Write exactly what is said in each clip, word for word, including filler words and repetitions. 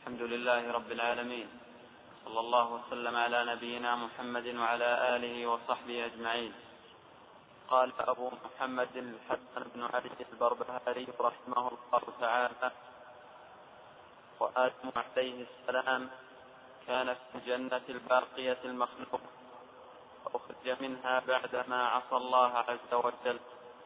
الحمد لله رب العالمين، صلى الله وسلم على نبينا محمد وعلى آله وصحبه أجمعين. قال أبو محمد الحسن بن علي البربهاري رحمه الله تعالى: وآدم عليه السلام كان في الجنة الباقية المخلوق، فأخرج منها بعدما عصى الله عز وجل.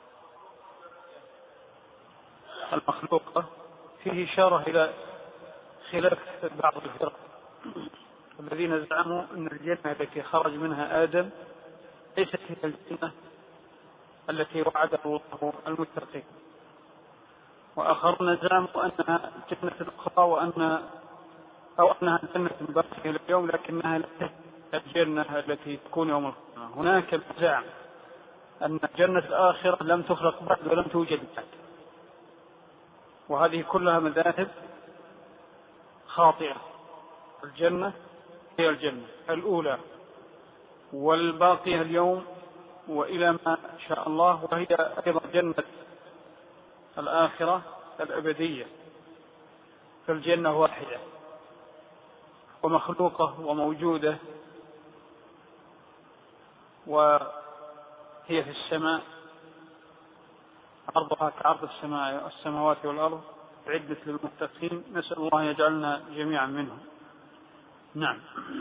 المخلوقة فيه إشارة إلى خلاف بعض الفرق الذين زعموا أن الجنة التي خرج منها آدم ليست هي الجنة التي وعده الله المتقين، وآخرون زعموا أنها جنة أخرى وأن أو أنها جنة باقية اليوم لكنها ليست الجنة التي تكون يوم القيامة. هناك من زعم أن الجنة الآخرة لم تخلق بعد ولم توجد بعد، وهذه كلها مذاهب خاطئة. الجنة هي الجنة الأولى والباقية اليوم وإلى ما شاء الله، وهي أيضا جنة الآخرة الأبدية. فالجنة واحدة ومخلوقة وموجودة، وهي في السماء عرضها كعرض السماء السماوات والأرض، عدة للمتقين. نسأل الله يجعلنا جميعا منهم. نعم.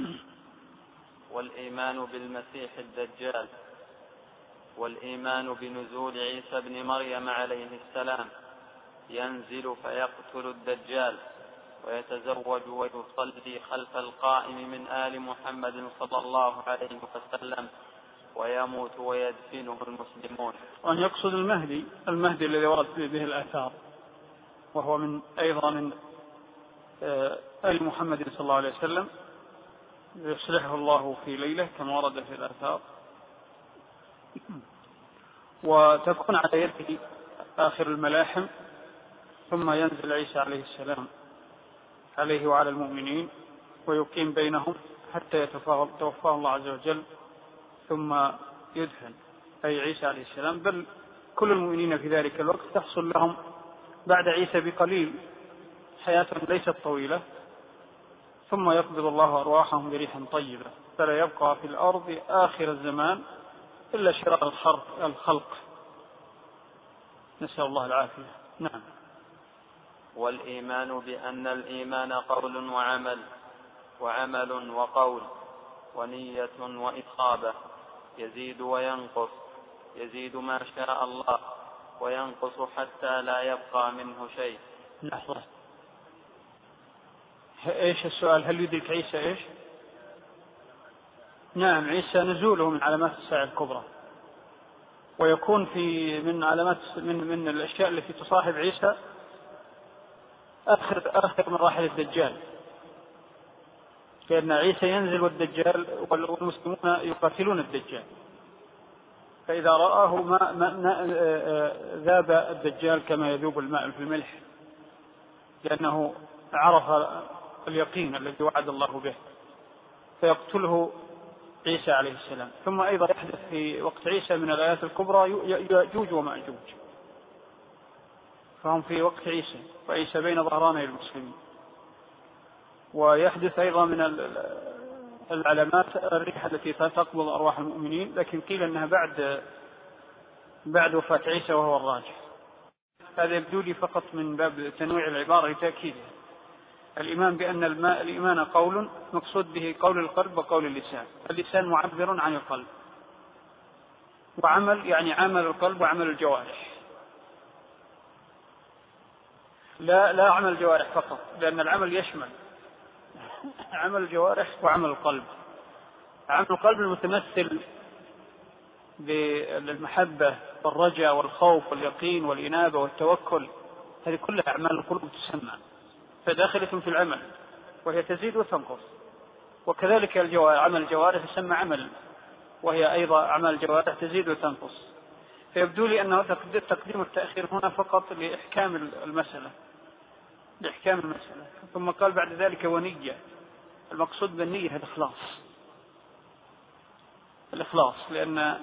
والإيمان بالمسيح الدجال، والإيمان بنزول عيسى بن مريم عليه السلام، ينزل فيقتل الدجال ويتزوج ويصلي خلف القائم من آل محمد صلى الله عليه وسلم، ويموت ويدفنه المسلمون. وأن يقصد المهدي المهدي الذي ورد به الآثار، وهو من أيضا من آل محمد صلى الله عليه وسلم، يصلحه الله في ليلة كما ورد في الآثار، وتكون على يده آخر الملاحم، ثم ينزل عيسى عليه السلام عليه وعلى المؤمنين ويقيم بينهم حتى يتوفاه الله عز وجل، ثم يدفن أي عيسى عليه السلام. بل كل المؤمنين في ذلك الوقت تحصل لهم بعد عيسى بقليل حياة ليست طويلة، ثم يقبض الله أرواحهم بريح طيبة، فلا يبقى في الأرض آخر الزمان إلا شرار الخلق، نسأل الله العافية. نعم. والإيمان بأن الإيمان قول وعمل، وعمل وقول، ونية وإصابة، يزيد وينقص، يزيد ما شاء الله وينقص حتى لا يبقى منه شيء. لحظة، ايش السؤال؟ هل يدرك عيسى ايش؟ نعم، عيسى نزوله من علامات الساعة الكبرى، ويكون في من علامات من من الاشياء التي تصاحب عيسى اخر اخر مراحل الدجال، لأن عيسى ينزل والدجال والمسلمون يقاتلون الدجال، فإذا رآه ما ما ذاب الدجال كما يذوب الماء في الملح، لأنه عرف اليقين الذي وعد الله به، فيقتله عيسى عليه السلام. ثم أيضا يحدث في وقت عيسى من الآيات الكبرى يأجوج ومأجوج، فهم في وقت عيسى، وعيسى بين ظهراني المسلمين. ويحدث أيضا من العلامات الريح التي تقبض أرواح المؤمنين، لكن قيل أنها بعد بعد وفاة عيسى وهو الراجح. هذا يبدو لي فقط من باب تنويع العبارة لتأكيده. الإيمان بأن الماء الإيمان قول، مقصود به قول القلب وقول اللسان، اللسان معبر عن القلب، وعمل يعني عمل القلب وعمل الجوارح، لا لا عمل الجوارح فقط، لأن العمل يشمل عمل الجوارح وعمل القلب. عمل القلب المتمثل بالمحبة والرجاء والخوف واليقين والإنابة والتوكل، هذه كلها أعمال القلوب تسمى، فداخلة في العمل وهي تزيد وتنقص. وكذلك الجوارح، عمل الجوارح يسمى عمل، وهي أيضا أعمال الجوارح تزيد وتنقص. فيبدو لي أنه تقديم التأخير هنا فقط لإحكام المسألة لإحكام المسألة ثم قال بعد ذلك ونية. المقصود بالنية الإخلاص، الإخلاص لأن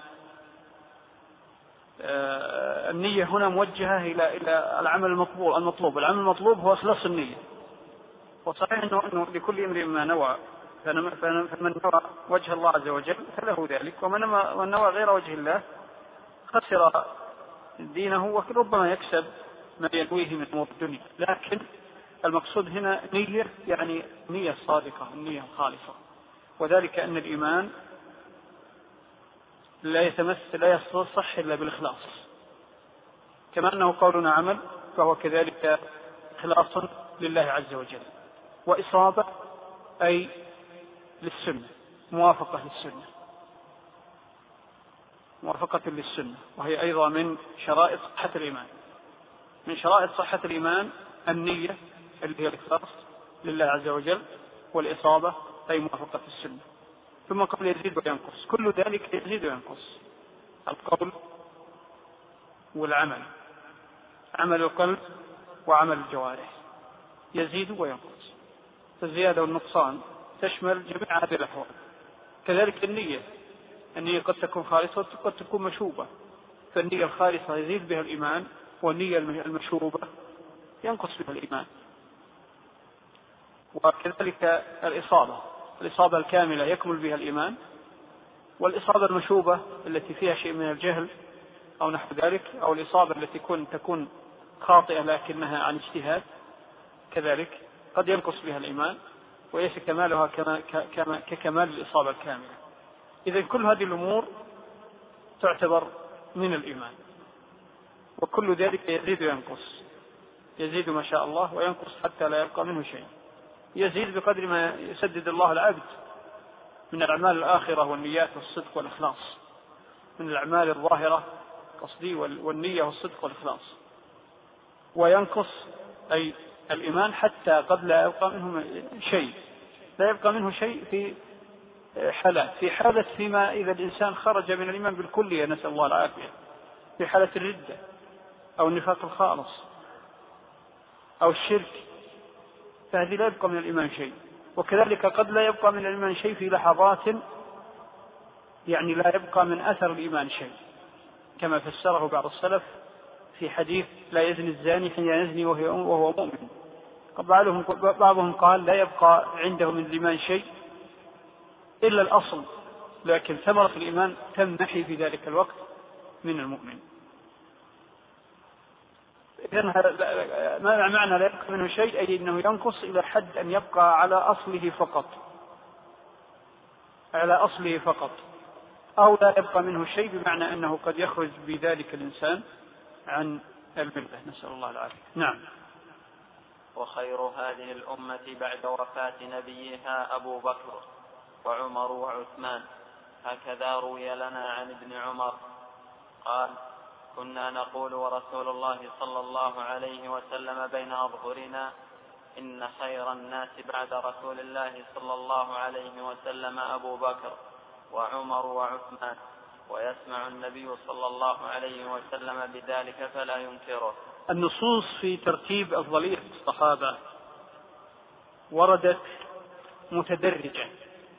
النية هنا موجهة إلى إلى العمل المطلوب. المطلوب العمل المطلوب هو إخلاص النية، وصحيح أنه, إنه لكل امرئ ما نوى، فمن نوى وجه الله عز وجل فله ذلك، ومن نوى غير وجه الله خسر دينه، وربما يكسب ما ينويه من أمور الدنيا. لكن المقصود هنا نية، يعني نية صادقة، النية الخالصة، وذلك أن الإيمان لا يتمثل لا يصح إلا بالإخلاص، كما أنه قولنا عمل فهو كذلك إخلاص لله عز وجل، وإصابة أي للسنة، موافقة للسنة، موافقة للسنة، وهي أيضا من شرائط صحة الإيمان. من شرائط صحة الإيمان النية اللي هي الإخلاص لله عز وجل، والإصابة أي موافقة السنة. ثم قبل يزيد وينقص، كل ذلك يزيد وينقص، القول والعمل، عمل القلب وعمل الجوارح يزيد وينقص، فالزيادة والنقصان تشمل جميع هذه الأحوال. كذلك النية، النية قد تكون خالصة وقد تكون مشوبة، فالنية الخالصة يزيد بها الإيمان، والنية المشوبة ينقص بها الإيمان. وكذلك الإصابة، الإصابة الكاملة يكمل بها الإيمان، والإصابة المشوبة التي فيها شيء من الجهل أو نحو ذلك، أو الإصابة التي تكون تكون خاطئة لكنها عن اجتهاد، كذلك قد ينقص بها الإيمان، وليس كمالها كما كما ككمال الإصابة الكاملة. إذن كل هذه الأمور تعتبر من الإيمان، وكل ذلك يزيد وينقص، يزيد ما شاء الله وينقص حتى لا يبقى منه شيء. يزيد بقدر ما يسدد الله العبد من الأعمال الآخرة والنيات والصدق والإخلاص، من الأعمال الظاهرة قصدي والنية والصدق والإخلاص. وينقص أي الإيمان حتى قد لا يبقى منه شيء، لا يبقى منه شيء في حالات، في حالة فيما إذا الإنسان خرج من الإيمان بالكلية، نسأل الله العافية، في حالة الردة أو النفاق الخالص أو الشرك، فهذه لا يبقى من الإيمان شيء. وكذلك قد لا يبقى من الإيمان شيء في لحظات، يعني لا يبقى من أثر الإيمان شيء، كما فسره بعض السلف في حديث لا يزني الزاني حين يزني وهو مؤمن. بعضهم قال لا يبقى عنده من الإيمان شيء إلا الأصل، لكن ثمرة الإيمان تمنحي في ذلك الوقت من المؤمن. إذن ما معنى لا يبقى منه شيء؟ أي أنه ينقص إلى حد أن يبقى على أصله فقط، على أصله فقط، أو لا يبقى منه شيء بمعنى أنه قد يخرج بذلك الإنسان عن الملة، نسأل الله العافية. نعم. وخير هذه الأمة بعد وفاة نبيها أبو بكر وعمر وعثمان، هكذا روي لنا عن ابن عمر قال: كنا نقول ورسول الله صلى الله عليه وسلم بين أظهرنا: إن خير الناس بعد رسول الله صلى الله عليه وسلم أبو بكر وعمر وعثمان، ويسمع النبي صلى الله عليه وسلم بذلك فلا ينكره. النصوص في ترتيب أفضلية الصحابة وردت متدرجة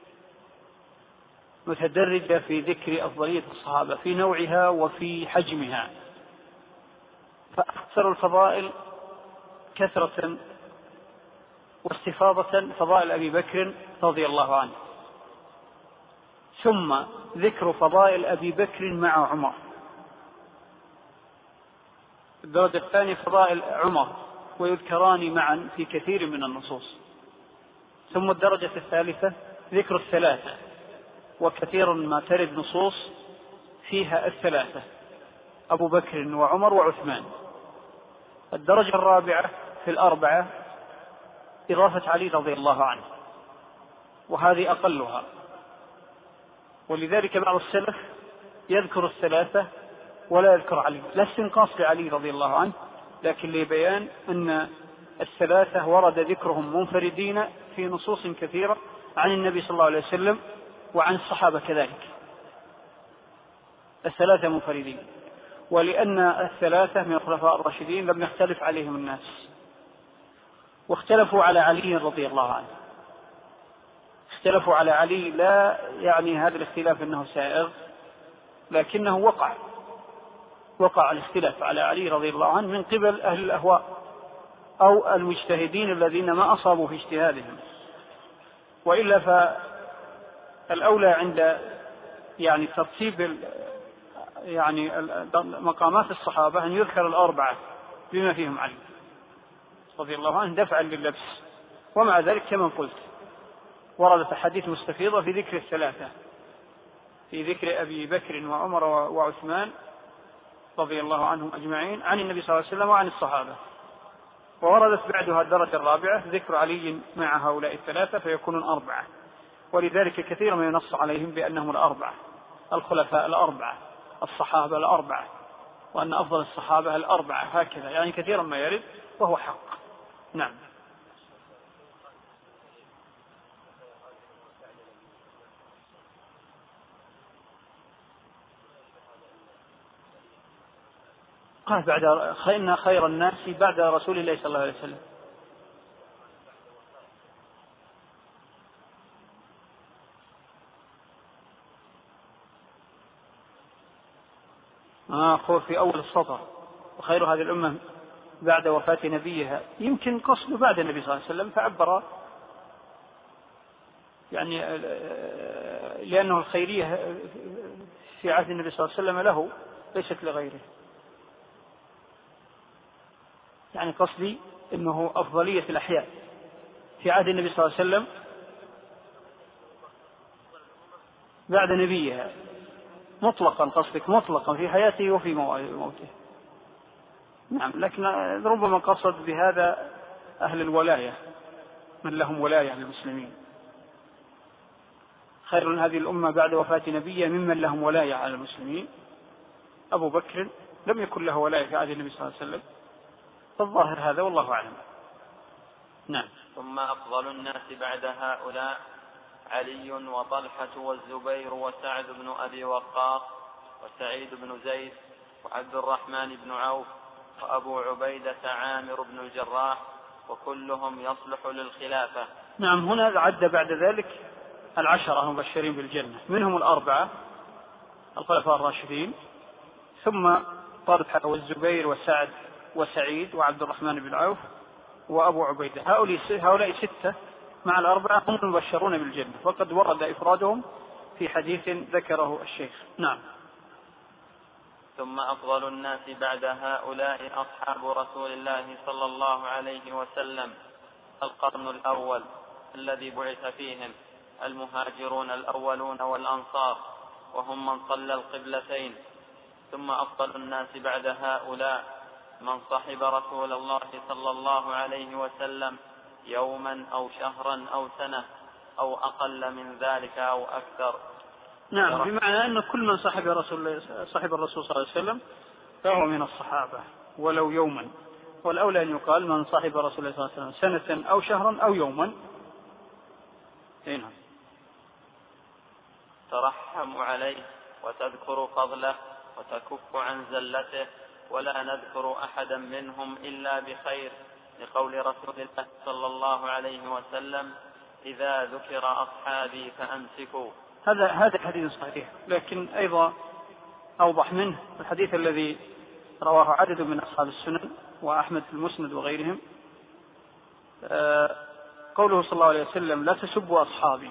متدرجة في ذكر أفضلية الصحابة في نوعها وفي حجمها، فأكثر الفضائل كثرة واستفاضة فضائل أبي بكر رضي الله عنه، ثم ذكر فضائل أبي بكر مع عمر. الدرجة الثانية فضائل عمر، ويذكران معا في كثير من النصوص. ثم الدرجة الثالثة ذكر الثلاثة، وكثيرا ما ترد نصوص فيها الثلاثة: أبو بكر وعمر وعثمان. الدرجة الرابعة في الأربعة إضافة علي رضي الله عنه، وهذه أقلها، ولذلك بعض السلف يذكر الثلاثة ولا يذكر علي، لا استنقاص لعلي رضي الله عنه، لكن لبيان أن الثلاثة ورد ذكرهم منفردين في نصوص كثيرة عن النبي صلى الله عليه وسلم وعن الصحابة كذلك، الثلاثة منفردين. ولأن الثلاثة من الخلفاء الراشدين لم يختلف عليهم الناس، واختلفوا على علي رضي الله عنه، اختلفوا على علي، لا يعني هذا الاختلاف أنه سائغ، لكنه وقع وقع الاختلاف على علي رضي الله عنه من قبل أهل الأهواء أو المجتهدين الذين ما أصابوا في اجتهادهم. وإلا فالأولى عند يعني ترتيب يعني مقامات الصحابة أن يذكر الأربعة بما فيهم علي رضي الله عنه دفعا لللبس. ومع ذلك كما قلت وردت أحاديث مستفيضة في ذكر الثلاثة، في ذكر أبي بكر وعمر وعثمان رضي الله عنهم أجمعين عن النبي صلى الله عليه وسلم وعن الصحابة. ووردت بعدها الدرجة الرابعة ذكر علي مع هؤلاء الثلاثة فيكونون أربعة. ولذلك كثيرا ما ينص عليهم بأنهم الأربعة، الخلفاء الأربعة، الصحابة الأربعة، وأن أفضل الصحابة الأربعة، هكذا يعني كثيرا ما يرد وهو حق. نعم. قال بعد إن خير الناس بعد رسول الله صلى الله عليه وسلم. آه في أول السطر وخير هذه الأمة بعد وفاة نبيها، يمكن قصده بعد النبي صلى الله عليه وسلم فعبر يعني لأنه الخيرية في عهد النبي صلى الله عليه وسلم له ليست لغيره. يعني قصدي أنه أفضلية الأحياء في عهد النبي صلى الله عليه وسلم بعد نبيها مطلقا، قصدك مطلقا في حياته وفي موته. نعم، لكن ربما قصد بهذا أهل الولاية من لهم ولاية للمسلمين. خير من هذه الأمة بعد وفاة نبيه ممن لهم ولاية على المسلمين. أبو بكر لم يكن له ولاية في عهد النبي صلى الله عليه وسلم، فالظاهر هذا والله أعلم. نعم. ثم أفضل الناس بعد هؤلاء علي وطلحة والزبير وسعد بن أبي وقاص وسعيد بن زيد وعبد الرحمن بن عوف وأبو عبيدة عامر بن الجراح وكلهم يصلح للخلافة. نعم، هنا عد بعد ذلك العشرة المبشرين بالجنة، منهم الأربعة الخلفاء الراشدين، ثم طلحة والزبير وسعد وسعيد وعبد الرحمن بن عوف وأبو عبيدة. هؤلاء ستة مع الأربعة هم المبشرون بالجنة، وقد ورد إفرادهم في حديث ذكره الشيخ. نعم. ثم أفضل الناس بعد هؤلاء أصحاب رسول الله صلى الله عليه وسلم القرن الأول الذي بعث فيهم المهاجرون الأولون والأنصار وهم من صلى القبلتين. ثم أفضل الناس بعد هؤلاء من صحب رسول الله صلى الله عليه وسلم يوما أو شهرا أو سنة أو أقل من ذلك أو أكثر. نعم، بمعنى أن كل من صحب رسول صحب الرسول صلى الله عليه وسلم فهو من الصحابة ولو يوما، والأولى أن يقال من صحب رسول الله صلى الله عليه وسلم سنة أو شهرا أو يوما. هنا ترحم عليه وتذكر فضله وتكف عن زلته ولا نذكر أحدا منهم إلا بخير، لقول رسول الله صلى الله عليه وسلم إذا ذكر أصحابي فأمسكوا. هذا هذا حديث صحيح، لكن أيضا أوضح منه الحديث الذي رواه عدد من أصحاب السنن وأحمد في المسند وغيرهم، قوله صلى الله عليه وسلم لا تسبوا أصحابي،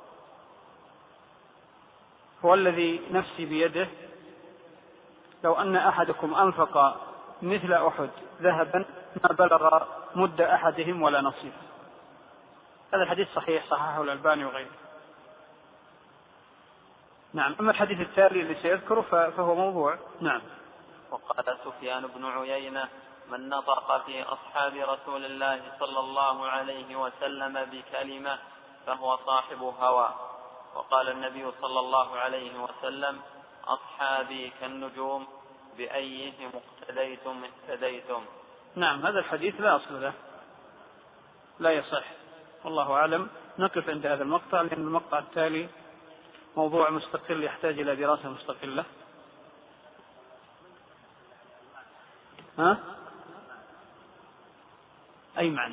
هو الذي نفسي بيده لو أن أحدكم أنفق مثل أحد ذهبا ما بلغ مد أحدهم ولا نصيف. هذا الحديث صحيح، صححه الألباني وغيره. نعم. أما الحديث التالي اللي سيذكره فهو موضوع. نعم. وقال سفيان بن عيينة من نطق في أصحاب رسول الله صلى الله عليه وسلم بكلمة فهو صاحب هوى. وقال النبي صلى الله عليه وسلم أصحابي كالنجوم بأيهم اقتديتم اهتديتم. نعم، هذا الحديث لا أصل له، لا يصح، والله أعلم. نقف عند هذا المقطع لأن المقطع التالي موضوع مستقل يحتاج إلى دراسة مستقلة. ها؟ أي معنى؟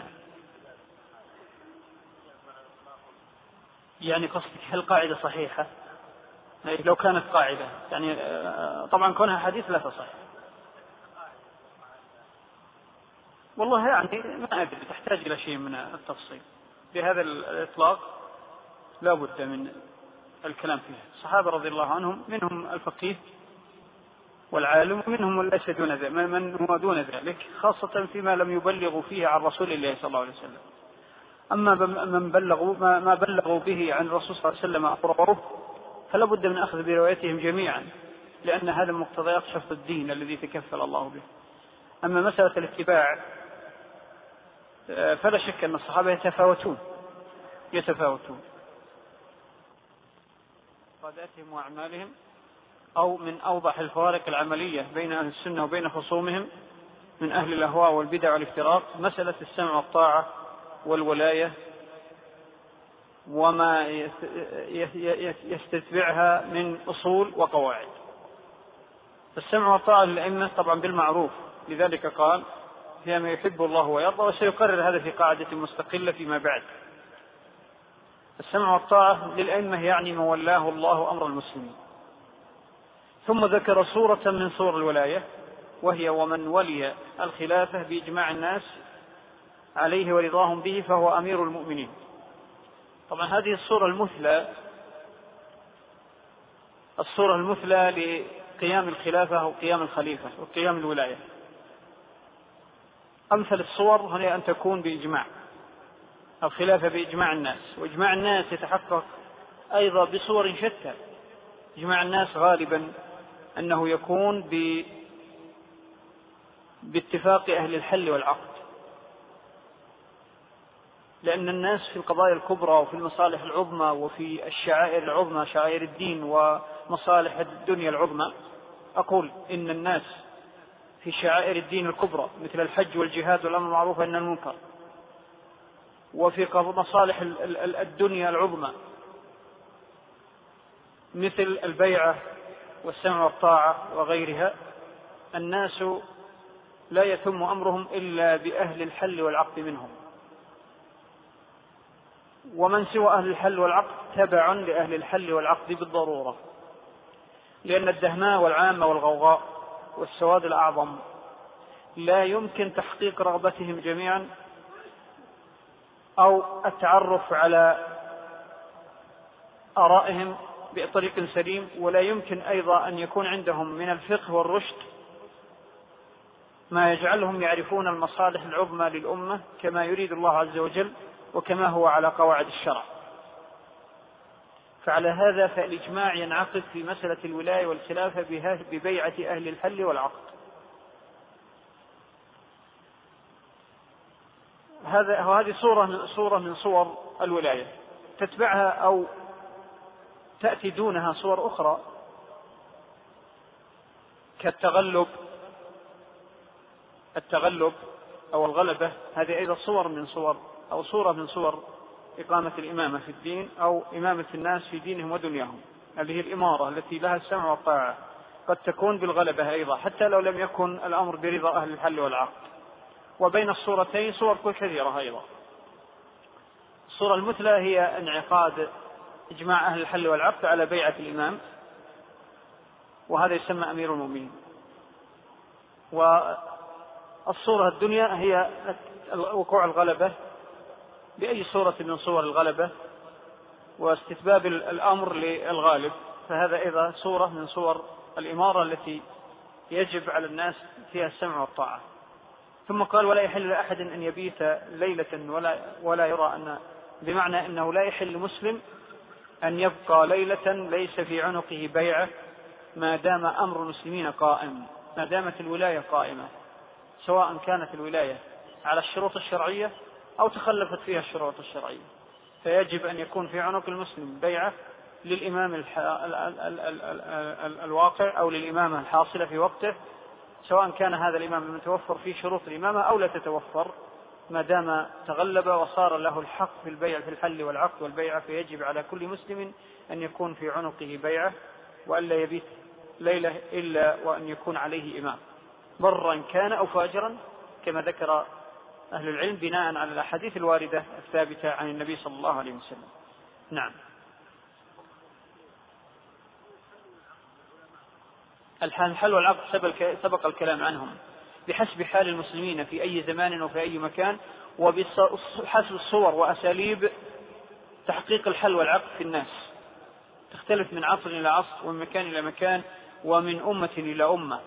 يعني قصدك هل قاعدة صحيحة؟ لو كانت قاعدة يعني طبعا كونها حديث لا تصح. والله يعني ما أدري، تحتاج إلى شيء من التفصيل. بهذا الإطلاق لا بد من الكلام فيها. الصحابة رضي الله عنهم منهم الفقيه والعالم، ومنهم من ليس دون ذلك، من هو دون ذلك، خاصة فيما لم يبلغوا فيه عن رسول الله صلى الله عليه وسلم. أما من بلغوا ما بلغوا به عن الرسول صلى الله عليه وسلم أقرروه فلا بد من أخذ بروايتهم جميعا، لأن هذا مقتضيات شرط الدين الذي تكفل الله به. أما مسألة الاتباع فلا شك أن الصحابة يتفاوتون يتفاوتون قاداتهم وأعمالهم، أو من أوضح الفوارق العملية بين أهل السنة وبين خصومهم من أهل الأهواء والبدع والافتراق مسألة السمع والطاعة والولاية وما يستتبعها من أصول وقواعد. السمع والطاعة للأئمة طبعا بالمعروف، لذلك قال هي ما يحب الله ويرضى، وسيقرر هذا في قاعدة مستقلة فيما بعد. السمع والطاعة للأئمة يعني ما ولاه الله أمر المسلمين. ثم ذكر صورة من صور الولاية، وهي ومن ولي الخلافة بإجماع الناس عليه ورضاهم به فهو أمير المؤمنين. طبعا هذه الصورة المثلى الصورة المثلى لقيام الخلافة أو قيام الخليفة وقيام الولاية. أمثل الصور هي أن تكون بإجماع الخلافة بإجماع الناس، وإجماع الناس يتحقق أيضا بصور شتى. إجماع الناس غالبا أنه يكون ب... باتفاق أهل الحل والعقد، لأن الناس في القضايا الكبرى وفي المصالح العظمى وفي الشعائر العظمى شعائر الدين ومصالح الدنيا العظمى، أقول إن الناس في شعائر الدين الكبرى مثل الحج والجهاد والأمر بالمعروف والنهي عن المنكر، وفي مصالح الدنيا العظمى مثل البيعة والسمع والطاعة وغيرها، الناس لا يتم أمرهم إلا بأهل الحل والعقد منهم، ومن سوى أهل الحل والعقد تبع لأهل الحل والعقد بالضرورة، لأن الدهماء والعامة والغوغاء والسواد الأعظم لا يمكن تحقيق رغبتهم جميعا أو التعرف على آرائهم بطريق سليم، ولا يمكن أيضا أن يكون عندهم من الفقه والرشد ما يجعلهم يعرفون المصالح العظمى للأمة كما يريد الله عز وجل وكما هو على قواعد الشرع. فعلى هذا فالإجماع ينعقد في مسألة الولاية والخلافة ببيعة أهل الحل والعقد. هذا هذه صورة من صورة من صور الولاية. تتبعها أو تأتي دونها صور أخرى كالتغلب التغلب أو الغلبة، هذه أيضا صور من صور أو صورة من صور إقامة الإمامة في الدين أو إمامة الناس في دينهم ودنياهم. هذه الإمارة التي لها السمع والطاعة قد تكون بالغلبة أيضا حتى لو لم يكن الأمر برضا أهل الحل والعقد. وبين الصورتين صور كثيرة أيضا. الصورة المثلى هي انعقاد إجماع أهل الحل والعقد على بيعة الإمام، وهذا يسمى أمير المؤمنين. والصورة الدنيا هي وقوع الغلبة بأي صورة من صور الغلبة واستتباب الأمر للغالب، فهذا أيضا صورة من صور الإمارة التي يجب على الناس فيها السمع والطاعة. ثم قال ولا يحل لأحد أن يبيت ليلة ولا, ولا يرى أن، بمعنى أنه لا يحل مسلم أن يبقى ليلة ليس في عنقه بيعة ما دام أمر المسلمين قائم، ما دامت الولاية قائمة، سواء كانت الولاية على الشروط الشرعية أو تخلفت فيها الشروط الشرعية، فيجب أن يكون في عنق المسلم بيعة للإمام الح... ال... ال... ال... ال... ال... الواقع أو للإمامة الحاصلة في وقته، سواء كان هذا الإمام المتوفر في شروط الإمامة أو لا تتوفر، ما دام تغلب وصار له الحق في البيع في الحل والعقد والبيعة، فيجب على كل مسلم أن يكون في عنقه بيعة وألا يبيت ليلة إلا وأن يكون عليه إمام برا كان أو فاجرا، كما ذكر أهل العلم بناء على الأحاديث الواردة الثابتة عن النبي صلى الله عليه وسلم. نعم. الحل والعقد سبق الكلام عنهم، بحسب حال المسلمين في أي زمان وفي أي مكان، وبحسب الصور وأساليب تحقيق الحل والعقد في الناس، تختلف من عصر إلى عصر ومن مكان إلى مكان ومن أمة إلى أمة.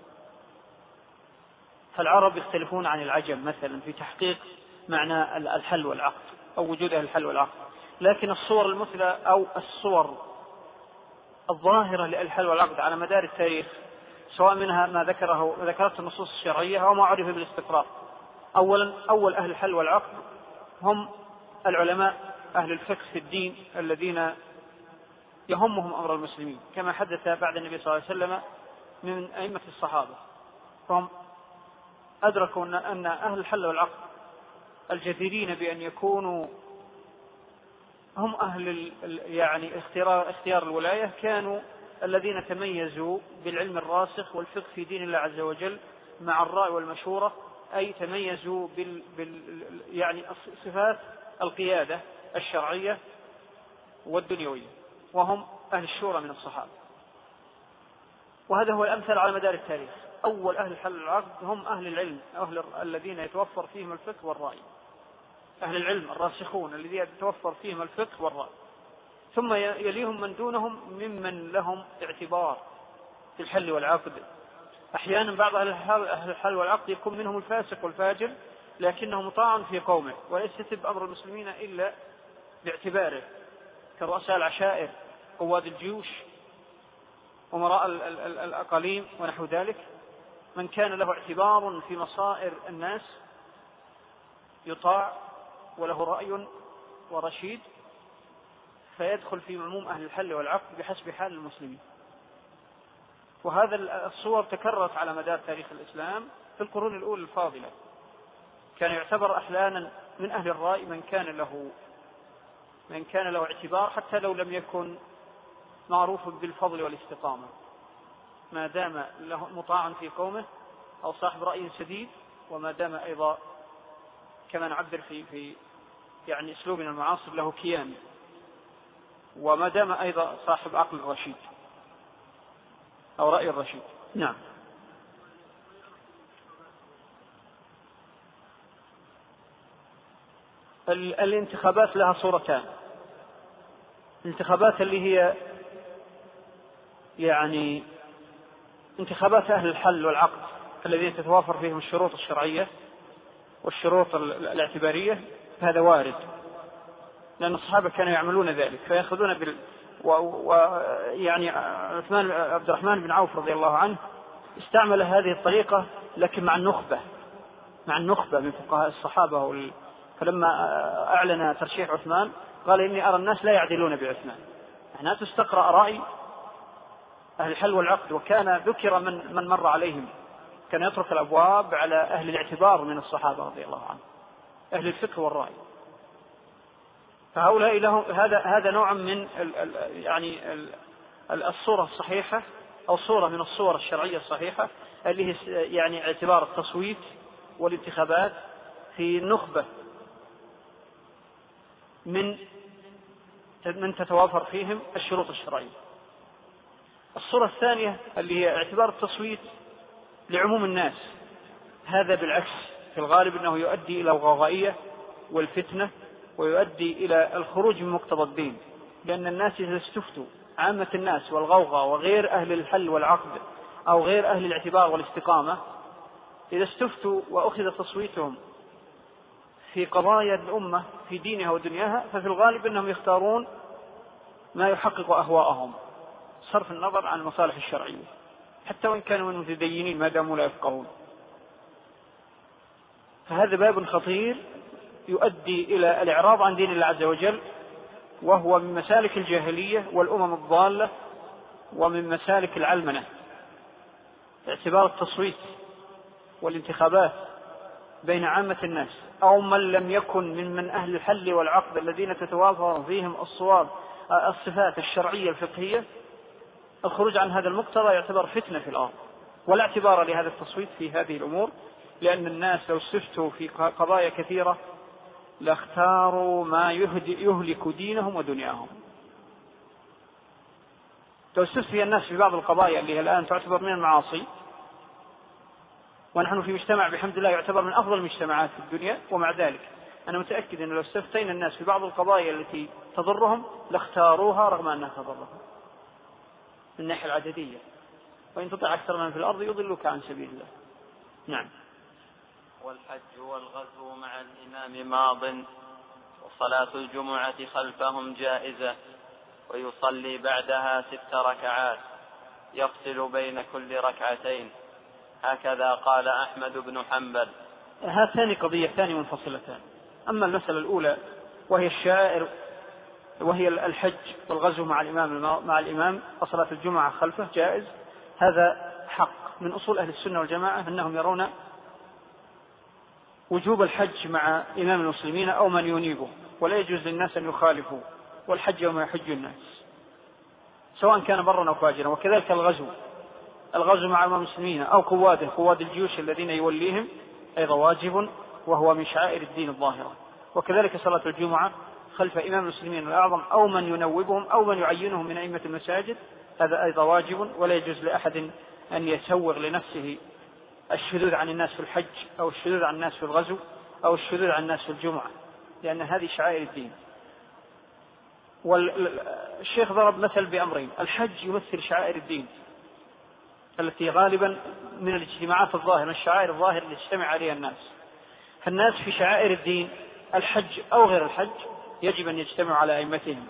فالعرب يختلفون عن العجم مثلا في تحقيق معنى الحل والعقد أو وجود الحل والعقد، لكن الصور المثلى أو الصور الظاهرة للحل والعقد على مدار التاريخ، سواء منها ما ذكره ذكرت النصوص الشرعية أو ما عرف بالاستقراء. أولا أول أهل الحل والعقد هم العلماء أهل الفقه في الدين الذين يهمهم أمر المسلمين، كما حدث بعد النبي صلى الله عليه وسلم من أئمة الصحابة، فهم أدركوا أن أهل الحل والعقد الجديرين بأن يكونوا هم أهل يعني اختيار, اختيار الولاية كانوا الذين تميزوا بالعلم الراسخ والفقه في دين الله عز وجل مع الرأي والمشورة، أي تميزوا بال, بال يعني صفات القيادة الشرعية والدنيوية، وهم أهل الشورى من الصحابة. وهذا هو الأمثل على مدار التاريخ. أول أهل الحل والعقد هم أهل العلم، أهل الذين يتوفر فيهم الفقه والرأي، أهل العلم الراسخون الذين يتوفر فيهم الفقه والرأي، ثم يليهم من دونهم ممن لهم اعتبار في الحل والعقد. أحيانا بعض أهل الحل والعقد يكون منهم الفاسق والفاجر لكنه مطاع في قومه ولا يستتب أمر المسلمين إلا باعتباره، كرؤساء العشائر، قواد الجيوش، أمراء الأقاليم ونحو ذلك. من كان له اعتبار في مصائر الناس يطاع وله رأي ورشيد، فيدخل في عموم أهل الحل والعقد بحسب حال المسلمين. وهذا الصور تكررت على مدار تاريخ الإسلام في القرون الأولى الفاضلة. كان يعتبر أحيانا من أهل الرأي من كان له من كان له اعتبار حتى لو لم يكن معروف بالفضل والاستقامة، ما دام له مطاعا في قومه أو صاحب رأي سديد، وما دام أيضا كما نعبر في في يعني أسلوبنا المعاصر له كيان، وما دام أيضا صاحب عقل رشيد أو رأي رشيد. نعم. الانتخابات لها صورتان. الانتخابات اللي هي يعني انتخابات أهل الحل والعقد الذين تتوافر فيهم الشروط الشرعية والشروط الاعتبارية، هذا وارد لأن الصحابة كانوا يعملون ذلك، فيأخذون بال ويعني عثمان عبد الرحمن بن عوف رضي الله عنه استعمل هذه الطريقة لكن مع النخبة مع النخبة من فقهاء الصحابة وال... فلما أعلن ترشيح عثمان قال إني أرى الناس لا يعدلون بعثمان، هنا تستقرأ رأي أهل الحل والعقد. وكان ذكر من من مر عليهم كان يترك الأبواب على أهل الاعتبار من الصحابة رضي الله عنهم، أهل الفقه والرأي. فهؤلاء لهم هذا هذا نوع من ال ال يعني ال الصورة الصحيحة أو صورة من الصور الشرعية الصحيحة اللي هي يعني اعتبار التصويت والانتخابات في النخبة من من تتوافر فيهم الشروط الشرعية. الصورة الثانية اللي هي اعتبار التصويت لعموم الناس، هذا بالعكس في الغالب أنه يؤدي إلى الغوغائية والفتنة ويؤدي إلى الخروج من مقتضى الدين، لأن الناس إذا استفتوا عامة الناس والغوغاء وغير أهل الحل والعقد أو غير أهل الاعتبار والاستقامة، إذا استفتوا وأخذ تصويتهم في قضايا الأمة في دينها ودنياها، ففي الغالب أنهم يختارون ما يحقق أهواءهم صرف النظر عن المصالح الشرعية، حتى وإن كانوا من متدينين ما داموا لا يفقهون. فهذا باب خطير يؤدي إلى الإعراض عن دين الله عز وجل، وهو من مسالك الجاهلية والأمم الضالة ومن مسالك العلمنة. اعتبار التصويت والانتخابات بين عامة الناس أو من لم يكن من من أهل الحل والعقد الذين تتوافر فيهم الصواب الصفات الشرعية الفقهية، الخروج عن هذا المقتضى يعتبر فتنة في الأرض، ولا اعتبار لهذا التصويت في هذه الأمور، لأن الناس لو استفتوا في قضايا كثيرة لاختاروا ما يهلك دينهم ودنياهم. لو استفتي الناس في بعض القضايا اللي الآن تعتبر من المعاصي ونحن في مجتمع بحمد الله يعتبر من أفضل المجتمعات في الدنيا، ومع ذلك أنا متأكد أن لو استفتينا الناس في بعض القضايا التي تضرهم لاختاروها رغم أنها تضرهم من الناحية العددية، وإن تطع أكثر من في الأرض يضلك عن سبيل الله. نعم. والحج والغزو مع الإمام ماض، وصلاة الجمعة خلفهم جائزة، ويصلي بعدها ست ركعات يفصل بين كل ركعتين، هكذا قال أحمد بن حنبل. هاتان قضيتان منفصلتان. أما المسألة الأولى وهي الشعائر وهي الحج والغزو مع الإمام مع الإمام وصلاة الجمعة خلفه جائز، هذا حق من أصول أهل السنة والجماعة، أنهم يرون وجوب الحج مع إمام المسلمين أو من ينيبه، ولا يجوز للناس أن يخالفوا، والحج يوم يحج الناس سواء كان برا أو فاجرا. وكذلك الغزو الغزو مع المسلمين أو قواده قواد الجيوش الذين يوليهم أيضا واجب، وهو من شعائر الدين الظاهرة. وكذلك صلاة الجمعة خلف إمام المسلمين الأعظم أو من ينوبهم أو من يعينهم من أئمة المساجد، هذا أيضا واجب، ولا يجوز لأحد أن يسوغ لنفسه الشذوذ عن الناس في الحج أو الشذوذ عن الناس في الغزو أو الشذوذ عن الناس في الجمعة، لأن هذه شعائر الدين. والشيخ ضرب مثل بأمرين: الحج يمثل شعائر الدين التي غالبا من الاجتماعات الظاهرة، من الشعائر الظاهرة التي يجتمع عليها الناس، فالناس في شعائر الدين الحج أو غير الحج يجب أن يجتمعوا على أئمتهم.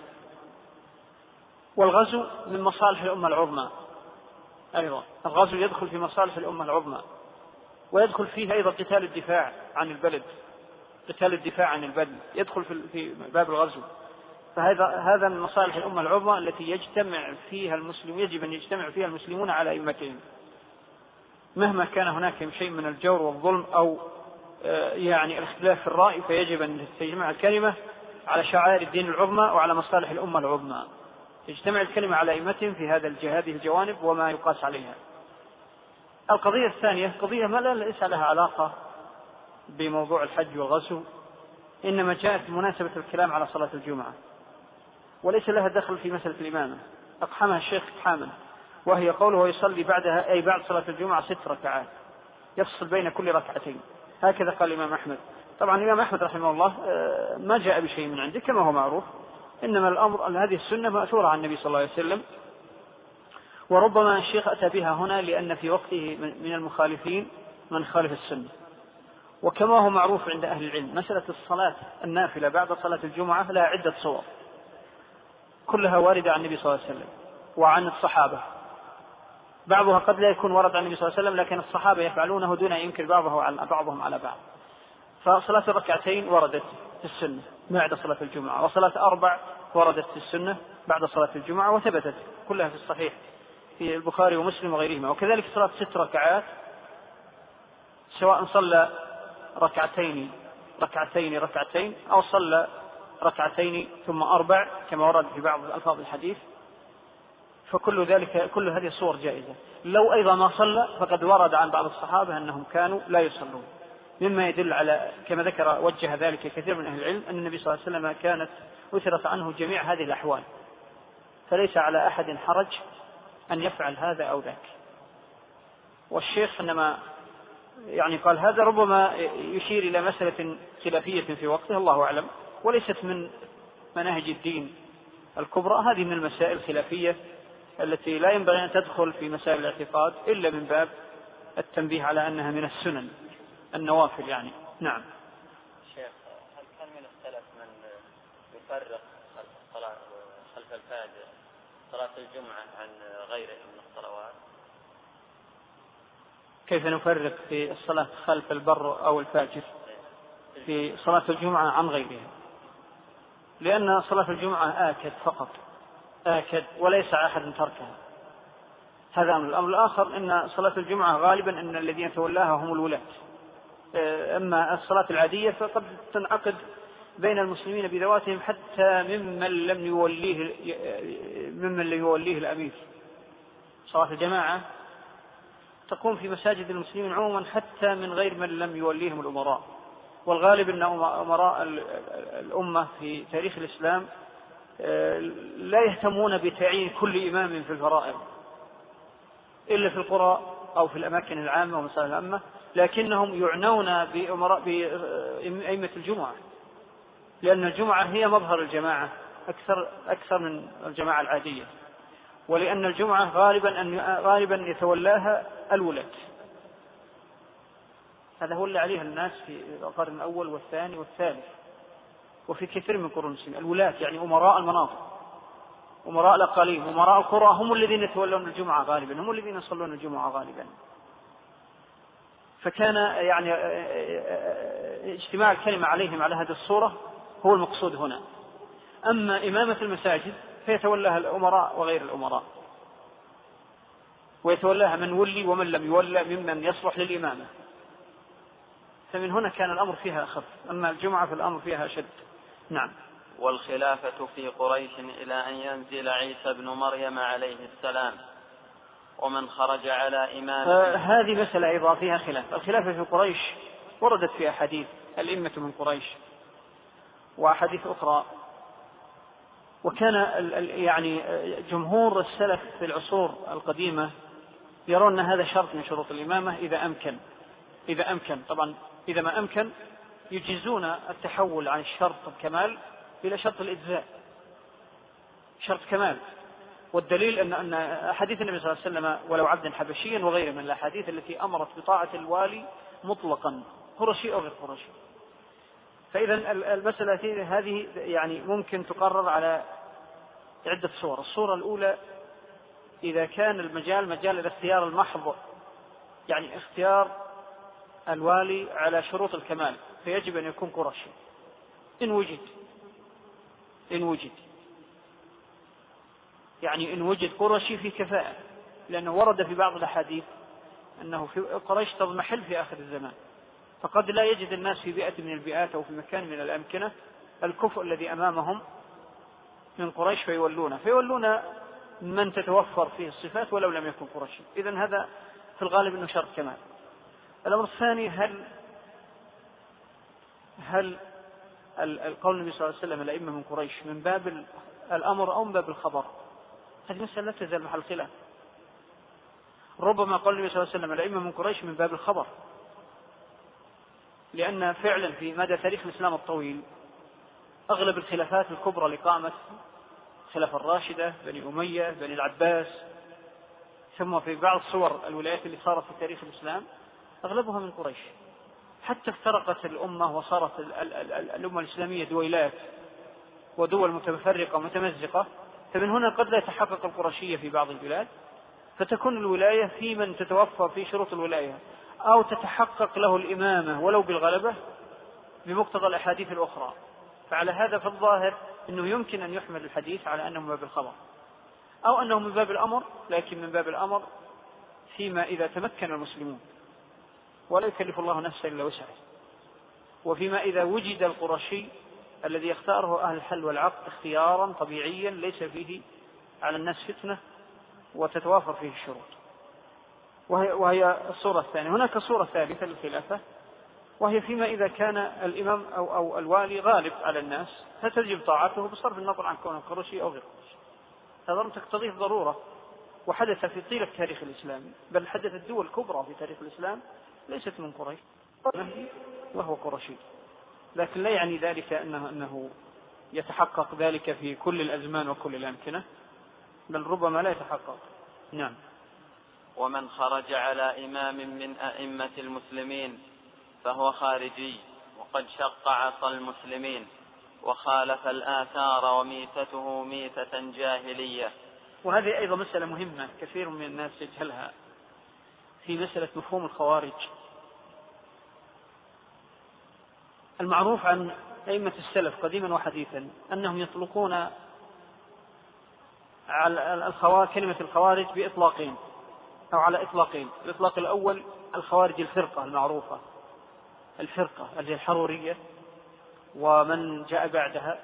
والغزو من مصالح الأمة العظمى أيضا، الغزو يدخل في مصالح الأمة العظمى، ويدخل فيه أيضا قتال الدفاع عن البلد، قتال الدفاع عن البلد يدخل في باب الغزو، فهذا هذا من مصالح الأمة العظمى التي يجتمع فيها المسلمون، يجب أن يجتمع فيها المسلمون على أئمتهم، مهما كان هناك شيء من الجور والظلم أو يعني الاختلاف في الرأي، فيجب أن تجتمع الكلمة على شعائر الدين العظمى وعلى مصالح الأمة العظمى، تجتمع الكلمة على أئمتهم في هذا هذه الجوانب وما يقاس عليها. القضية الثانية قضية ما ليس لها علاقة بموضوع الحج والغزو، إنما جاءت مناسبة الكلام على صلاة الجمعة، وليس لها دخل في مسألة الإمامة، أقحمها الشيخ إقحاما، وهي قوله ويصلي بعدها أي بعد صلاة الجمعة ست ركعات يفصل بين كل ركعتين، هكذا قال الإمام أحمد. طبعا الإمام أحمد رحمه الله ما جاء بشيء من عنده كما هو معروف، إنما الأمر أن هذه السنة مأثورة عن النبي صلى الله عليه وسلم، وربما الشيخ أتى بها هنا لأن في وقته من المخالفين من خالف السنة. وكما هو معروف عند أهل العلم مسألة الصلاة النافلة بعد صلاة الجمعة لها عدة صور كلها واردة عن النبي صلى الله عليه وسلم وعن الصحابة، بعضها قد لا يكون ورد عن النبي صلى الله عليه وسلم لكن الصحابة يفعلونه دون أن ينكر بعضه على بعضهم على بعض. فصلاة الركعتين وردت في السنة بعد صلاة الجمعة، وصلاة أربع وردت في السنة بعد صلاة الجمعة وثبتت كلها في الصحيح في البخاري ومسلم وغيرهما. وكذلك صلاة ست ركعات سواء صلى ركعتين ركعتين ركعتين أو صلى ركعتين ثم أربع كما ورد في بعض ألفاظ الحديث، فكل ذلك كل هذه الصور جائزة. لو أيضا ما صلى فقد ورد عن بعض الصحابة أنهم كانوا لا يصلون، مما يدل على كما ذكر وجه ذلك كثير من أهل العلم أن النبي صلى الله عليه وسلم كانت أثرت عنه جميع هذه الأحوال، فليس على أحد حرج أن يفعل هذا أو ذاك. والشيخ إنما يعني قال هذا ربما يشير إلى مسألة خلافية في وقته الله أعلم، وليست من مناهج الدين الكبرى، هذه من المسائل الخلافية التي لا ينبغي أن تدخل في مسائل الاعتقاد إلا من باب التنبيه على أنها من السنن النوافل يعني. نعم. شيخ، هل كان من السلف من يفرق الصلاة خلف الفجر صلاة الجمعة عن غيره من الصلوات؟ كيف نفرق في الصلاة خلف البر أو الفاجر في صلاة الجمعة عن غيرها؟ لأن صلاة الجمعة آكد فقط، آكد وليس أحد تركها، هذا أمر. الأمر الآخر أن صلاة الجمعة غالبا أن الذين تولاها هم الولاة، أما الصلاة العادية فقد تنعقد بين المسلمين بذواتهم حتى ممن لم يوليه ممن لم يوليه الأمير. صلاة الجماعة تقوم في مساجد المسلمين عموما حتى من غير من لم يوليهم الأمراء، والغالب أن أمراء الأمة في تاريخ الإسلام لا يهتمون بتعيين كل إمام في الفرائض إلا في القرى أو في الأماكن العامة ومسائل العامة، لكنهم يعنون بأئمة الجمعة، لأن الجمعة هي مظهر الجماعة أكثر أكثر من الجماعة العادية، ولأن الجمعة غالبا أن غالبا يتولاها الولاة. هذا هو اللي عليه الناس في القرن الأول والثاني والثالث وفي كثير من قرون المسلمين. الولاة يعني أمراء المناطق، أمراء الأقاليم، أمراء القرى، هم الذين يتولون الجمعة غالبا، هم الذين يصلون الجمعة غالبا. فكان يعني اجتماع الكلمة عليهم على هذه الصورة هو المقصود هنا. أما إمامة المساجد فيتولاها الأمراء وغير الأمراء، ويتولاها من ولي ومن لم يولى ممن يصلح للإمامة. فمن هنا كان الأمر فيها أخف، أما الجمعة فالأمر فيها أشد. نعم. والخلافة في قريش إلى أن ينزل عيسى بن مريم عليه السلام، ومن خرج على إمام. آه هذه مسألة أيضا فيها خلاف. الخلافة في قريش وردت في أحاديث الإمة من قريش وأحاديث أخرى، وكان يعني جمهور السلف في العصور القديمة يرون أن هذا شرط من شروط الإمامة إذا أمكن إذا أمكن طبعا إذا ما أمكن يجيزون التحول عن شرط الكمال إلى شرط الإجزاء، شرط كمال. والدليل أن أن أحاديث النبي صلى الله عليه وسلم ولو عبدا حبشيا وغيره من الأحاديث التي أمرت بطاعة الوالي مطلقا قرشي أو غير قرشي. فإذا المسألة هذه يعني ممكن تقرر على عدة صور. الصورة الأولى إذا كان المجال مجال الاختيار المحض، يعني اختيار الوالي على شروط الكمال، فيجب أن يكون قرشي إن وجد إن وجد يعني إن وجد قرشي في كفاءة، لأنه ورد في بعض الأحاديث أنه في قريش تضمحل في آخر الزمان، فقد لا يجد الناس في بيئة من البيئات أو في مكان من الأمكنة الكفء الذي أمامهم من قريش فيولون فيولون من تتوفر فيه الصفات ولو لم يكن قرشي. إذن هذا في الغالب أنه شرط كمال. الأمر الثاني، هل هل القول النبي صلى الله عليه وسلم الأئمة من قريش من باب الأمر أو من باب الخبر؟ هذه مسألة لا تزال محل خلاف. ربما قال النبي صلى الله عليه وسلم الأئمة من قريش من باب الخبر، لأن فعلا في مدى تاريخ الإسلام الطويل أغلب الخلافات الكبرى اللي قامت، خلافة الراشدة، بني أمية، بني العباس، ثم في بعض صور الولايات اللي صارت في تاريخ الإسلام أغلبها من قريش، حتى افترقت الأمة وصارت الأمة الإسلامية دويلات ودول متفرقة متمزقة. فمن هنا قد لا يتحقق القرشية في بعض البلاد، فتكون الولاية في من تتوفر في شروط الولاية أو تتحقق له الإمامة ولو بالغلبة بمقتضى الأحاديث الأخرى. فعلى هذا فالظاهر أنه يمكن أن يحمل الحديث على أنه من باب الخبر، أو أنه من باب الأمر، لكن من باب الأمر فيما إذا تمكن المسلمون ولا يكلف الله نفسا إلا وسعها، وفيما إذا وجد القرشي الذي يختاره أهل الحل والعقد اختيارا طبيعيا ليس فيه على الناس فتنة وتتوافر فيه الشروط. وهي, وهي الصورة الثانية. هناك صورة ثالثة للخلافة، وهي فيما إذا كان الإمام أو, أو الوالي غالب على الناس فتجب طاعته بصرف النظر عن كونه قرشي أو غير قرشي. هذا تقتضيه ضرورة، وحدث في طيلة تاريخ الإسلام، بل حدثت دول كبرى في تاريخ الإسلام ليست من قريش وهو قرشي، لكن لا يعني ذلك أنه, أنه يتحقق ذلك في كل الأزمان وكل الأمكنة، بل ربما لا يتحقق. نعم. ومن خرج على إمام من أئمة المسلمين فهو خارجي، وقد شق عصا المسلمين وخالف الآثار وميتته ميتة جاهلية. وهذه أيضا مسألة مهمة كثير من الناس يجهلها في مسألة مفهوم الخوارج. المعروف عن أئمة السلف قديما وحديثا أنهم يطلقون على الخوارج كلمة الخوارج بإطلاقين أو على إطلاقين. الإطلاق الأول الخوارج الفرقة المعروفة، الفرقة اللي هي الحرورية ومن جاء بعدها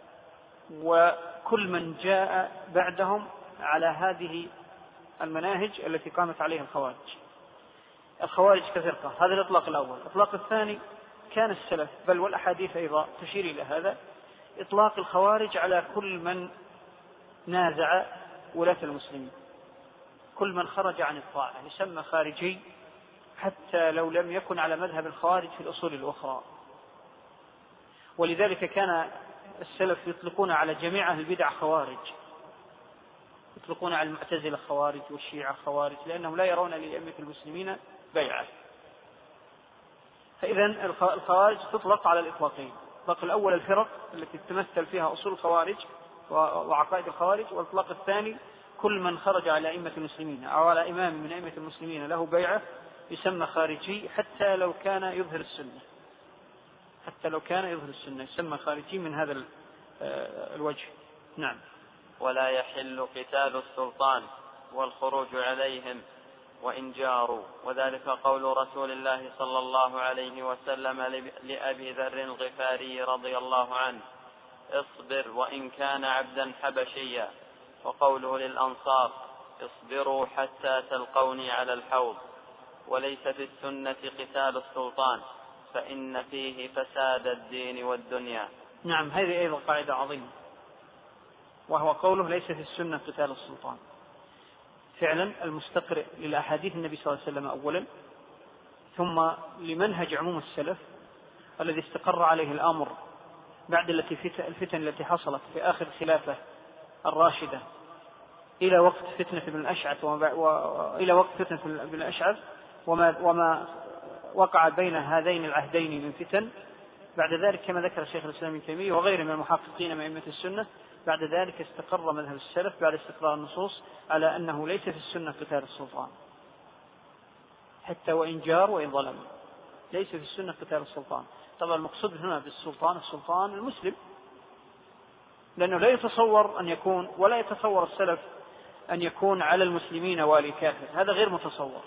وكل من جاء بعدهم على هذه المناهج التي قامت عليها الخوارج. الخوارج كفرقة، هذا الإطلاق الأول. الإطلاق الثاني كان السلف بل والأحاديث أيضا تشير إلى هذا، إطلاق الخوارج على كل من نازع ولاة المسلمين، كل من خرج عن الطاعة يسمى خارجي حتى لو لم يكن على مذهب الخوارج في الأصول الأخرى. ولذلك كان السلف يطلقون على جميع أهل البدع خوارج، يطلقون على المعتزلة خوارج والشيعة خوارج، لأنهم لا يرون لأئمة المسلمين بيعة. فإذا الخوارج تطلق على الإطلاقين، الإطلاق الأول الفرق التي تمثل فيها أصول الخوارج وعقائد الخوارج، والإطلاق الثاني كل من خرج على أئمة المسلمين أو على إمام من أئمة المسلمين له بيعة يسمى خارجي، حتى لو كان يظهر السنة، حتى لو كان يظهر السنة يسمى خارجي من هذا الوجه. نعم. ولا يحل قتال السلطان والخروج عليهم وإن جاروا، وذلك قول رسول الله صلى الله عليه وسلم لأبي ذر الغفاري رضي الله عنه: اصبر وإن كان عبدا حبشيا، وقوله للأنصار: اصبروا حتى تلقوني على الحوض. وليس في السنة قتال السلطان فإن فيه فساد الدين والدنيا. نعم، هذه أيضا قاعدة عظيمة، وهو قوله ليس في السنة قتال السلطان. فعلا المستقرئ للأحاديث النبي صلى الله عليه وسلم أولا، ثم لمنهج عموم السلف الذي استقر عليه الأمر بعد الفتن التي حصلت في آخر الخلافة الراشدة إلى وقت فتنة ابن الأشعث وإلى وقت فتنة ابن الأشعث وما, وما وقع بين هذين العهدين من فتن. بعد ذلك كما ذكر الشيخ الإسلام ابن تيمية وغيره من المحققين من أئمة السنة، بعد ذلك استقر مذهب السلف بعد استقرار النصوص على أنه ليس في السنة قتال السلطان حتى وإن جار وإن ظلم، ليس في السنة قتال السلطان. طبعا المقصود هنا بالسلطان السلطان المسلم، لأنه لا يتصور أن يكون ولا يتصور السلف أن يكون على المسلمين والي كافر، هذا غير متصور.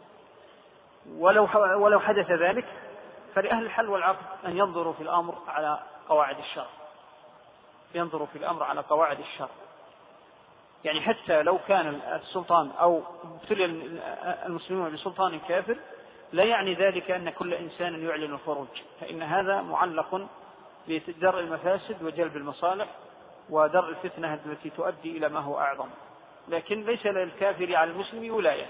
ولو ولو حدث ذلك فلأهل الحل والعقد أن ينظروا في الأمر على قواعد الشرع، ينظروا في الأمر على قواعد الشرع. يعني حتى لو كان السلطان أو ابتلي المسلمون بسلطان كافر لا يعني ذلك أن كل إنسان يعلن الخروج، فإن هذا معلق بدرء المفاسد وجلب المصالح ودرء الفتنة التي تؤدي إلى ما هو أعظم. لكن ليس للكافر على المسلم ولاية،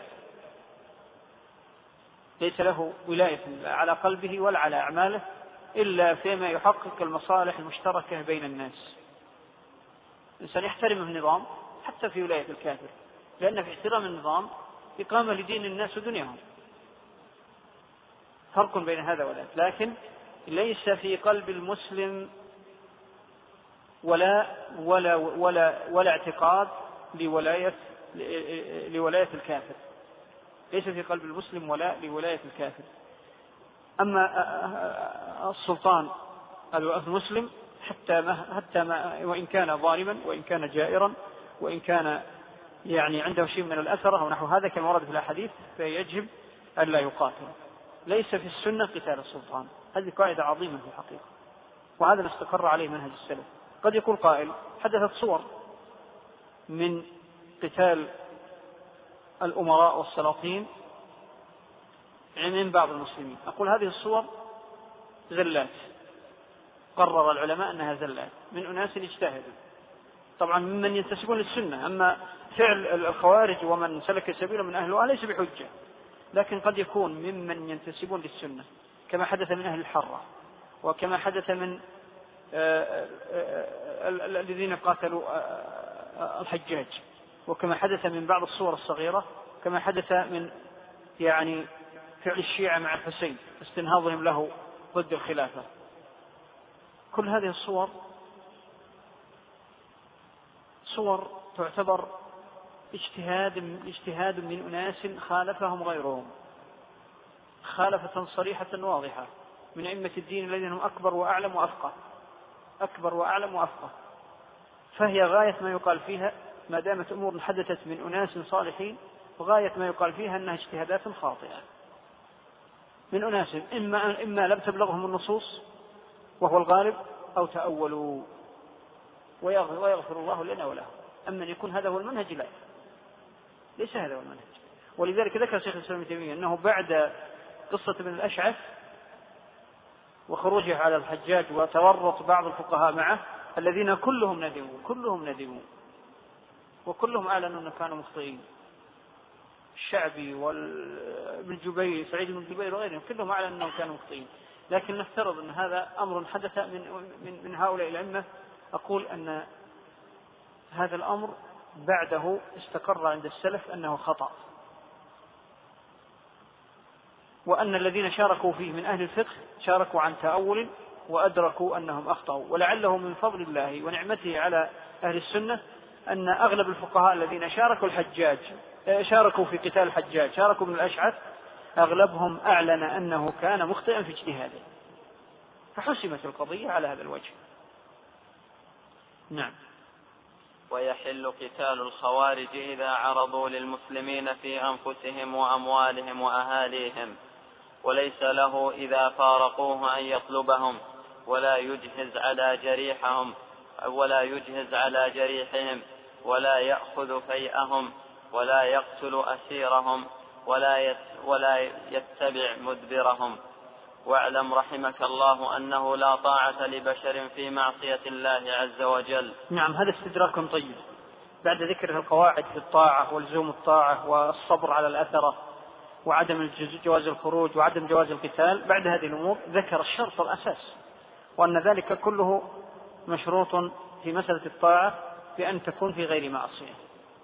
ليس له ولاية على قلبه ولا على أعماله إلا فيما يحقق المصالح المشتركة بين الناس. الإنسان يحترم النظام حتى في ولاية الكافر، لأن في احترام النظام إقامة لدين الناس ودنياهم، فرق بين هذا وذاك. لكن ليس في قلب المسلم ولا ولا ولا ولا اعتقاد لولاية لولاية الكافر، ليس في قلب المسلم ولا لولاية الكافر. أما السلطان المسلم حتى ما حتى ما وإن كان ظالما وإن كان جائرا وإن كان يعني عنده شيء من الأثر أو نحو هذا كما ورد في الأحاديث فيجب أن لا يقاتل. ليس في السنة قتال السلطان، هذه قاعدة عظيمة في الحقيقة، وهذا ما استقر عليه منهج السلف. قد يقول قائل حدثت صور من قتال الأمراء والسلاطين من بعض المسلمين، أقول هذه الصور زلات، قرر العلماء أنها زلات من أناس اجتهدوا، طبعا ممن ينتسبون للسنة. أما فعل الخوارج ومن سلك سبيله من أهلها ليس بحجة، لكن قد يكون ممن ينتسبون للسنة كما حدث من أهل الحرة وكما حدث من الذين قاتلوا الحجاج، وكما حدث من بعض الصور الصغيرة، كما حدث من يعني فعل الشيعة مع الحسين استنهاضهم له ضد الخلافة. كل هذه الصور صور تعتبر اجتهاد اجتهاد من أناس خالفهم غيرهم خالفة صريحة واضحة من أئمة الدين الذين هم أكبر وأعلم وأفقه أكبر وأعلم وأفقه، فهي غاية ما يقال فيها ما دامت أمور حدثت من أناس صالحين، وغاية ما يقال فيها أنها اجتهادات خاطئة من أناس إما, إما لم تبلغهم النصوص وهو الغالب أو تأولوا، ويغفر الله لنا ولهم. أما أن يكون هذا هو المنهج لا، ليس هذا هو المنهج. ولذلك ذكر شيخ الإسلام ابن تيمية أنه بعد قصة ابن الأشعث وخروجه على الحجاج وتورط بعض الفقهاء معه الذين كلهم ندموا كلهم ندموا وكلهم أعلنوا أنهم كانوا مخطئين، الشعبي وابن جبير سعيد بن جبير وغيرهم كلهم أعلن أنهم كانوا مخطئين، لكن نفترض أن هذا أمر حدث من, من, من هؤلاء الأئمة. أقول أن هذا الأمر بعده استقر عند السلف أنه خطأ، وأن الذين شاركوا فيه من أهل الفقه شاركوا عن تأول وأدركوا أنهم أخطأوا. ولعله من فضل الله ونعمته على أهل السنة أن أغلب الفقهاء الذين شاركوا الحجاج شاركوا في قتال الحجاج شاركوا من الأشعث أغلبهم أعلن أنه كان مخطئا في اجتهاده، فحسمت القضية على هذا الوجه. نعم. ويحل قتال الخوارج إذا عرضوا للمسلمين في أنفسهم وأموالهم وأهاليهم، وليس له إذا فارقوه أن يطلبهم ولا يجهز على جريحهم ولا يجهز على جريحهم ولا يأخذ فيئهم ولا يقتل أسيرهم ولا ولا يتبع مدبرهم. واعلم رحمك الله أنه لا طاعة لبشر في معصية الله عز وجل. نعم، هذا استدراك طيب بعد ذكر القواعد في الطاعة ولزوم الطاعة والصبر على الأثرة وعدم جواز الخروج وعدم جواز القتال. بعد هذه الأمور ذكر الشرط الأساس، وأن ذلك كله مشروط في مسألة الطاعة بأن تكون في غير معصية.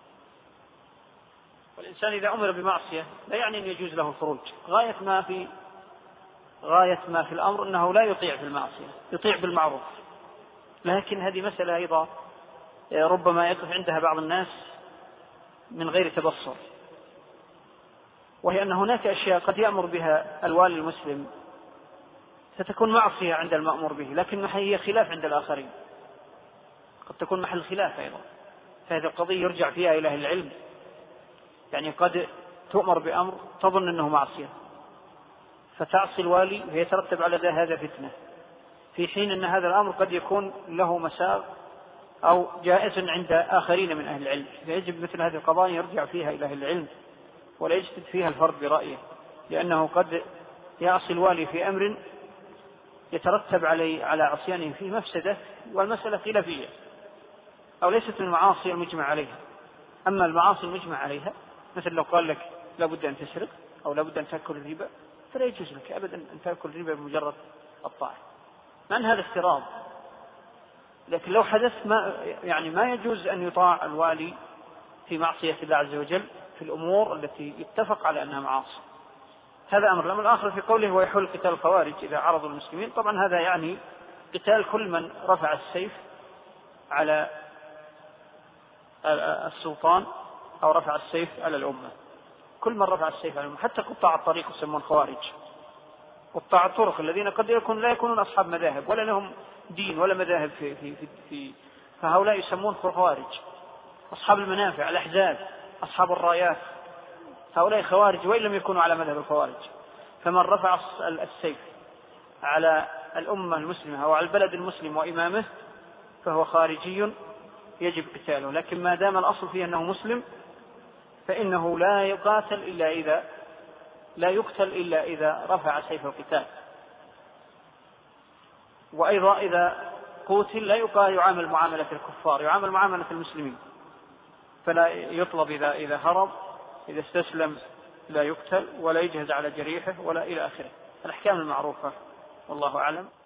والإنسان إذا أمر بمعصية لا يعني أن يجوز له الخروج، غاية ما في غاية ما في الأمر أنه لا يطيع في المعصية، يطيع بالمعروف. لكن هذه مسألة أيضا ربما يقف عندها بعض الناس من غير تبصر، وهي أن هناك أشياء قد يأمر بها الوالي المسلم ستكون معصية عند المأمور به، لكن هي خلاف عند الآخرين، قد تكون محل خلاف أيضا. فهذه القضية يرجع فيها إلى أهل العلم. يعني قد تؤمر بأمر تظن أنه معصية فتعصي الوالي ويترتب على هذا فتنة، في حين أن هذا الأمر قد يكون له مساغ أو جائز عند آخرين من أهل العلم. فيجب مثل هذه القضايا يرجع فيها إلى أهل العلم ولا يجتهد فيها الفرد برأيه، لأنه قد يعصي الوالي في أمر يترتب عليه على عصيانه فيه مفسدة، والمسألة خلافية، أو ليست من المعاصي المجمع عليها. أما المعاصي المجمع عليها مثل لو قال لك لابد أن تسرق أو لابد أن تأكل الربا فلا يجوز لك أبدا أن تأكل الربا بمجرد الطاعة، مع أن هذا افتراض. لكن لو حدث ما يعني ما يجوز أن يطاع الوالي في معصية الله عز وجل في الأمور التي يتفق على أنها معاصي. هذا أمر. الأمر الآخر في قوله ويحل قتال الخوارج إذا عرضوا المسلمين، طبعا هذا يعني قتال كل من رفع السيف على السلطان أو رفع السيف على الأمة. كل من رفع السيف على الأمة، حتى قطاع الطريق يسمون خوارج، قطاع الطرق الذين قد يكون لا يكونون أصحاب مذاهب ولا لهم دين ولا مذاهب في, في, في, في فهؤلاء يسمون خوارج. أصحاب المنافع، الأحزاب، أصحاب الرايات، هؤلاء خوارج وإن لم يكونوا على مذهب الخوارج. فمن رفع السيف على الأمة المسلمة أو على البلد المسلم وإمامه فهو خارجي يجب قتاله. لكن ما دام الأصل فيه أنه مسلم فإنه لا يقاتل إلا إذا لا يقتل إلا إذا رفع سيف القتال. وأيضا إذا قتل لا يعامل معاملة الكفار، يعامل معاملة المسلمين، فلا يطلب إذا إذا هرب، إذا استسلم لا يقتل ولا يجهز على جريحه ولا إلى آخره. الأحكام المعروفة والله أعلم.